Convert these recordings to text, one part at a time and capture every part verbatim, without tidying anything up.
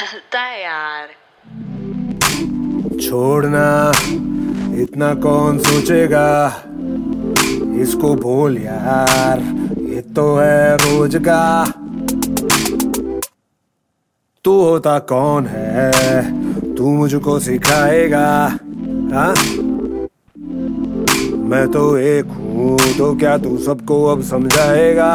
चलता है यार। छोड़ना इतना कौन सोचेगा, इसको भूल यार, ये तो है रोज का। तू होता कौन है, तू मुझको सिखाएगा। हाँ, मैं तो एक हूँ, तो क्या तू सबको अब समझाएगा।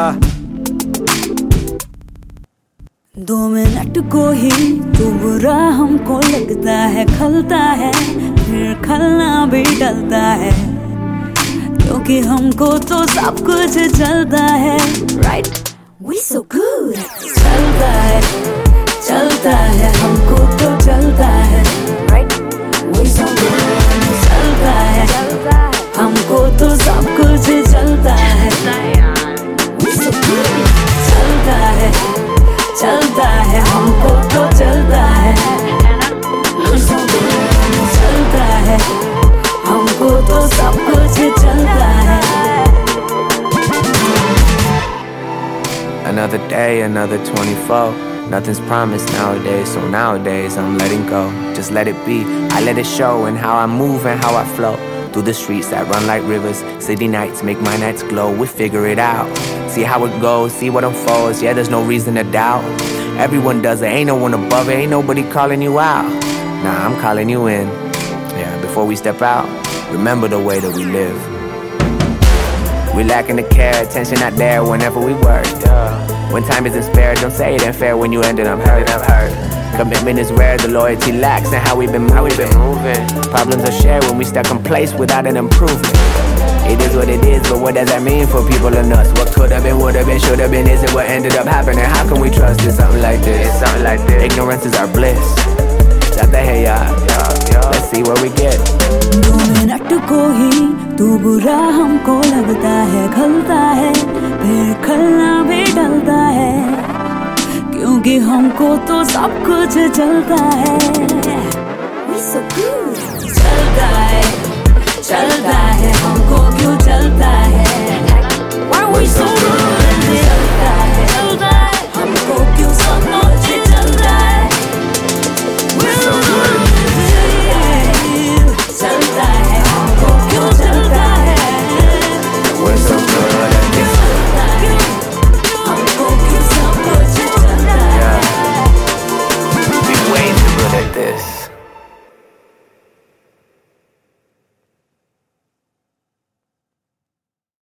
दो मिनट को ही तू बुरा हमको लगता है, खलता है फिर खलना भी डलता है, क्योंकि हमको तो सब कुछ चलता है। Right we so good. चलता है चलता है हमको तो चलता है। Right we so good. चलता है हमको तो सब कुछ चलता है। We so good. चलता है चलता है हमको तो चलता है। चलता है हमको तो सब कुछ चलता है। Another day, another twenty-four. Nothing's promised nowadays, so nowadays I'm letting go. Just let it be, I let it show in how I move and how I flow. Through the streets that run like rivers, city nights make my nights glow. We figure it out, see how it goes, see what unfolds. Yeah, there's no reason to doubt. Everyone does it, ain't no one above it, ain't nobody calling you out. Nah, I'm calling you in. Yeah, before we step out, remember the way that we live. We lacking the care, attention not there whenever we work. When time isn't spared, don't say it ain't fair when you ended up hurt. I'm hurt. Commitment is rare, the loyalty lacks, and how we been how we been moving. Problems are shared when we stuck in place without an improvement. It is what it is, but what does that mean for people and us? What could have been, would have been, should have been, is it what ended up happening? How can we trust in something like this? It's something like this. Ignorance is our bliss. Chata hai yaar, let's see where we get. दो minute को ही तू बुरा हमको लगता है, खलता है फिर खलना भी डलता है, क्योंकि हमको तो सब कुछ चलता है। We so good। चलता है चलता है हमको क्यों चलता है। Why we so good?